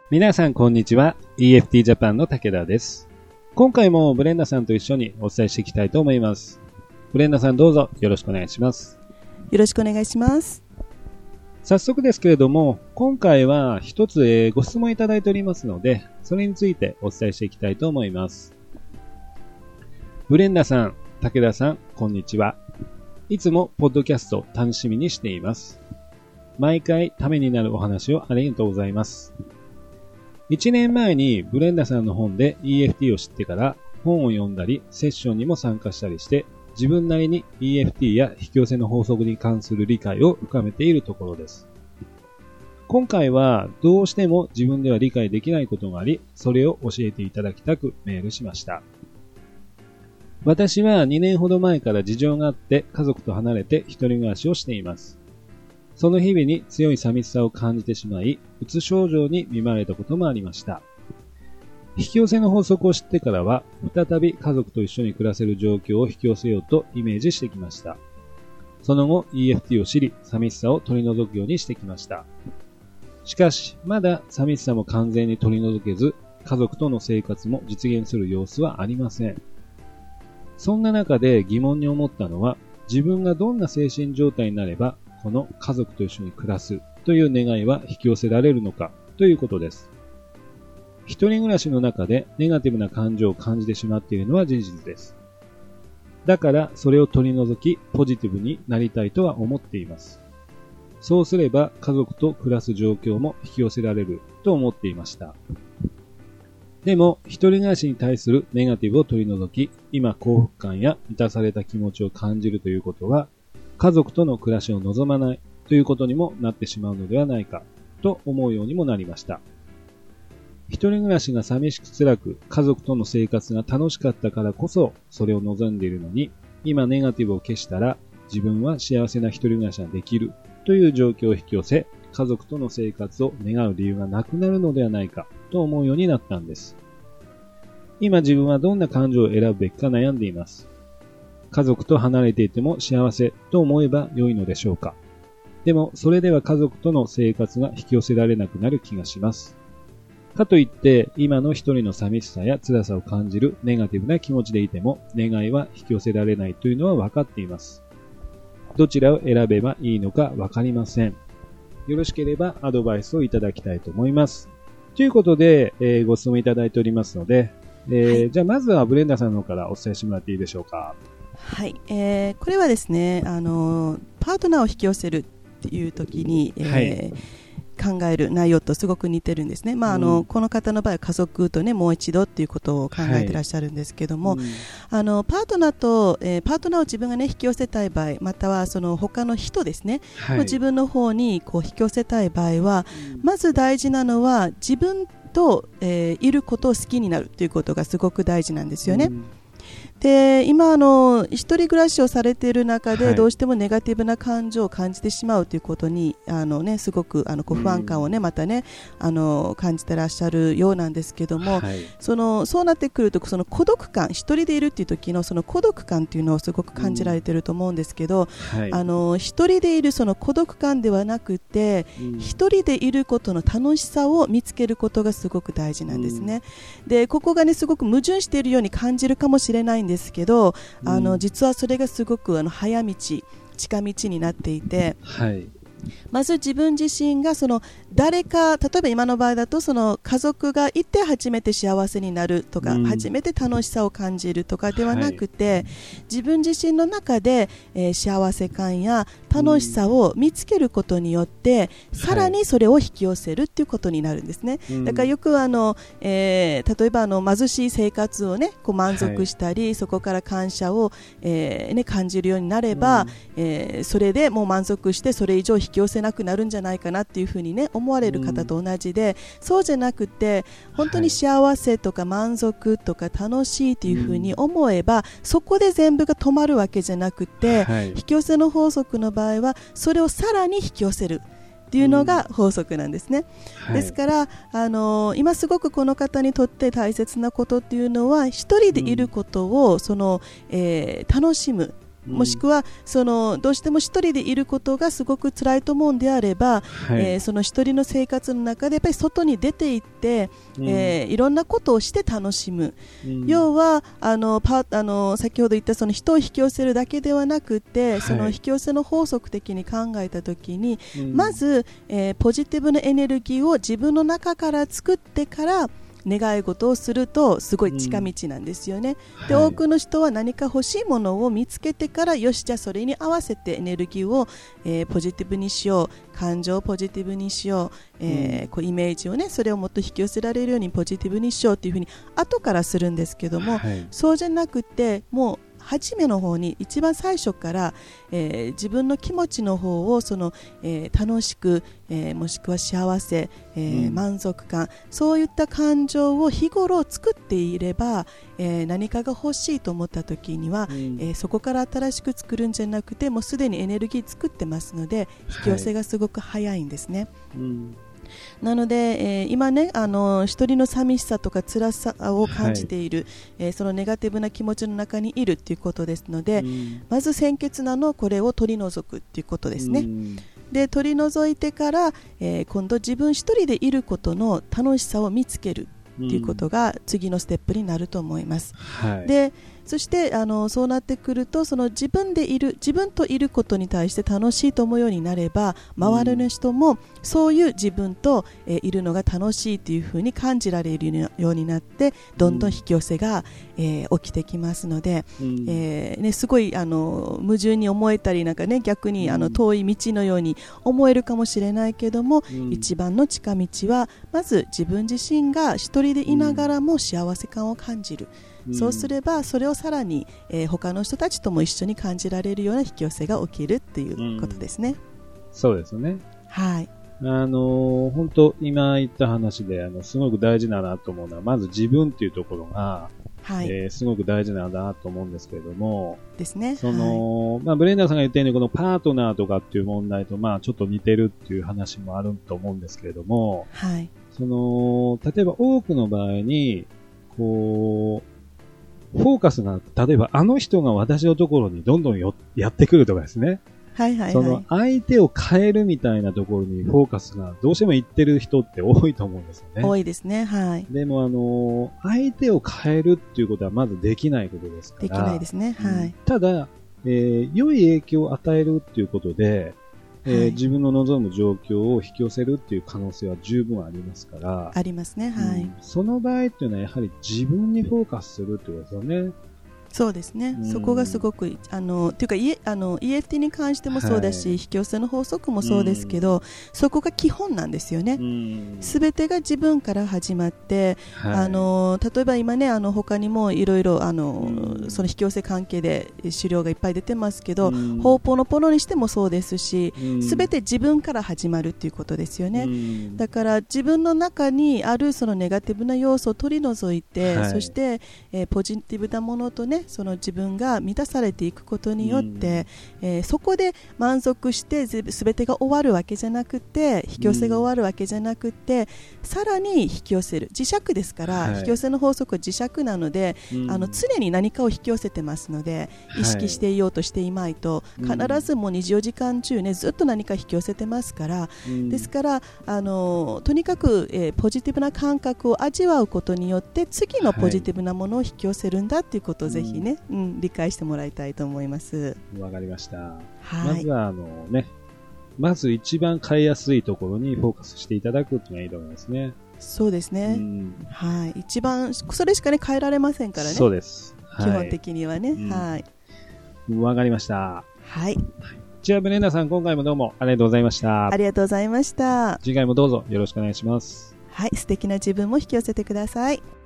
皆さんこんにちは。EFT ジャパンの武田です。今回もブレンダさんと一緒にお伝えしていきたいと思います。ブレンダさんどうぞよろしくお願いします。 よろしくお願いします。 早速ですけれども、今回は一つご質問いただいておりますので、それについてお伝えしていきたいと思います。ブレンダさん、武田さん、こんにちは。いつもポッドキャスト楽しみにしています。毎回ためになるお話をありがとうございます。1年前にブレンダさんの本で EFT を知ってから本を読んだりセッションにも参加したりして自分なりに EFT や引き寄せの法則に関する理解を深めているところです。今回はどうしても自分では理解できないことがあり、それを教えていただきたくメールしました。私は2年ほど前から事情があって家族と離れて一人暮らしをしています。その日々に強い寂しさを感じてしまい、うつ症状に見舞われたこともありました。引き寄せの法則を知ってからは、再び家族と一緒に暮らせる状況を引き寄せようとイメージしてきました。その後、EFT を知り、寂しさを取り除くようにしてきました。しかし、まだ寂しさも完全に取り除けず、家族との生活も実現する様子はありません。そんな中で疑問に思ったのは、自分がどんな精神状態になれば、この家族と一緒に暮らすという願いは引き寄せられるのかということです。一人暮らしの中でネガティブな感情を感じてしまっているのは事実です。だからそれを取り除きポジティブになりたいとは思っています。そうすれば家族と暮らす状況も引き寄せられると思っていました。でも一人暮らしに対するネガティブを取り除き、今幸福感や満たされた気持ちを感じるということは、家族との暮らしを望まないということにもなってしまうのではないかと思うようにもなりました。一人暮らしが寂しく辛く家族との生活が楽しかったからこそそれを望んでいるのに、今ネガティブを消したら自分は幸せな一人暮らしができるという状況を引き寄せ、家族との生活を願う理由がなくなるのではないかと思うようになったんです。今自分はどんな感情を選ぶべきか悩んでいます。家族と離れていても幸せと思えば良いのでしょうか。でもそれでは家族との生活が引き寄せられなくなる気がします。かといって今の一人の寂しさや辛さを感じるネガティブな気持ちでいても願いは引き寄せられないというのは分かっています。どちらを選べばいいのか分かりません。よろしければアドバイスをいただきたいと思います。ということで、ご質問いただいておりますので、じゃあまずはブレンダさんの方からお伝えしてもらっていいでしょうか。 はい、これはですね、パートナーを引き寄せるっていう時に、考える内容とすごく似てるんですね。この方の場合は家族とねもう一度っていうことを考えてらっしゃるんですけども、パートナーを自分がね引き寄せたい場合、またはその他の人ですね、自分の方にこう引き寄せたい場合は、まず大事なのは自分と、いることを好きになるということがすごく大事なんですよね。で今一人暮らしをされている中で、どうしてもネガティブな感情を感じてしまうということにすごく不安感をねまたね感じてらっしゃるようなんですけども、そうなってくるとその孤独感、一人でいるっていう時のその孤独感っていうのをすごく感じられていると思うんですけど、一人でいるその孤独感ではなくて、一人でいることの楽しさを見つけることがすごく大事なんですね。でここがねすごく矛盾しているように感じるかもしれないんですけど、実はそれがすごく早道、近道になっていて、まず自分自身がその誰か、例えば今の場合だとその家族がいて初めて幸せになるとか、初めて楽しさを感じるとかではなくて、自分自身の中で、幸せ感や楽しさを見つけることによって、さらにそれを引き寄せるっていうことになるんですね。だからよく例えば貧しい生活をねこう満足したり、そこから感謝を、感じるようになれば、それでもう満足してそれ以上引き寄せなくなるんじゃないかなっていうふうにね思われる方と同じで、そうじゃなくて本当に幸せとか満足とか楽しいというふうに思えば、そこで全部が止まるわけじゃなくて、引き寄せの法則の場合はそれをさらに引き寄せるっていうのが法則なんですね。ですから今すごくこの方にとって大切なことっていうのは、一人でいることを楽しむもしくはどうしても一人でいることがすごく辛いと思うんであれば、その一人の生活の中でやっぱり外に出て行って、いろんなことをして楽しむ、要は先ほど言ったその人を引き寄せるだけではなくて、その引き寄せの法則的に考えたときに、まず、ポジティブなエネルギーを自分の中から作ってから願い事をするとすごい近道なんですよね。で、多くの人は何か欲しいものを見つけてから、よし、じゃあそれに合わせてエネルギーを、ポジティブにしよう、感情をポジティブにしよう、こうイメージをね、それをもっと引き寄せられるようにポジティブにしようというふうに後からするんですけども、そうじゃなくて、もう初めの方に一番最初から、自分の気持ちの方を楽しく、もしくは幸せ、満足感、そういった感情を日頃作っていれば、何かが欲しいと思った時には、そこから新しく作るんじゃなくて、もうすでにエネルギー作ってますので、引き寄せがすごく早いんですね。なので、今ね、一人の寂しさとか辛さを感じている、そのネガティブな気持ちの中にいるということですので、まず先決なのはこれを取り除くということですね。で、取り除いてから、今度自分一人でいることの楽しさを見つけるということが次のステップになると思います。で、そしてそうなってくると、その自分といることに対して楽しいと思うようになれば、周りの人もそういう自分といるのが楽しいというふうに感じられるようになって、どんどん引き寄せが起きてきますので、すごい矛盾に思えたりなんかね、逆に遠い道のように思えるかもしれないけども、一番の近道はまず自分自身が一人でいながらも幸せ感を感じる。そうすればそれをさらに、他の人たちとも一緒に感じられるような引き寄せが起きるっていうことですね。 そうですね。 はい。 本当今言った話ですごく大事だなと思うのは、まず自分っていうところが、すごく大事なんだなと思うんですけれども、ですね。ブレンダーさんが言ったようにこのパートナーとかっていう問題とちょっと似てるっていう話もあると思うんですけれども、例えば多くの場合にフォーカスが、例えばあの人が私のところにどんどんやってくるとかですね。その相手を変えるみたいなところにフォーカスがどうしてもいってる人って多いと思うんですよね。 多いですね。はい。 でも相手を変えるっていうことはまずできないことですから。 できないですね。はい。 ただ、良い影響を与えるっていうことで、自分の望む状況を引き寄せるっていう可能性は十分ありますから。 ありますね。はい。 その場合っていうのはやはり自分にフォーカスするってことですよね。 そうですね、そこがすごくというかEFT に関してもそうだし、引き寄せの法則もそうですけど、そこが基本なんですよね。すべてが自分から始まって、例えば今ね、他にもいろいろその引き寄せ関係で資料がいっぱい出てますけど、ホーポノポノにしてもそうですし、すべて自分から始まるっていうことですよね。だから自分の中にあるそのネガティブな要素を取り除いて、そして、ポジティブなものとね、その自分が満たされていくことによって、そこで満足して全てが終わるわけじゃなくて、引き寄せが終わるわけじゃなくて、さらに引き寄せる、磁石ですから、引き寄せの法則は磁石なので、常に何かを引き寄せてますので、意識していようとしていまいと、必ずもう24時間中ね、ずっと何か引き寄せてますから、ですからとにかく、ポジティブな感覚を味わうことによって、次のポジティブなものを引き寄せるんだっていうことをぜひね、理解してもらいたいと思います。 わかりました。まずはまず一番買いやすいところにフォーカスしていただくっていうのがいいと思いますね。 そうですね。はい。一番それしかね変えられませんからね。 そうです。 基本的にはね。はい。 わかりました。 はい。 じゃあブレンダーさん、今回もどうもありがとうございました。 ありがとうございました。 次回もどうぞよろしくお願いします。 はい。素敵な自分も引き寄せてください。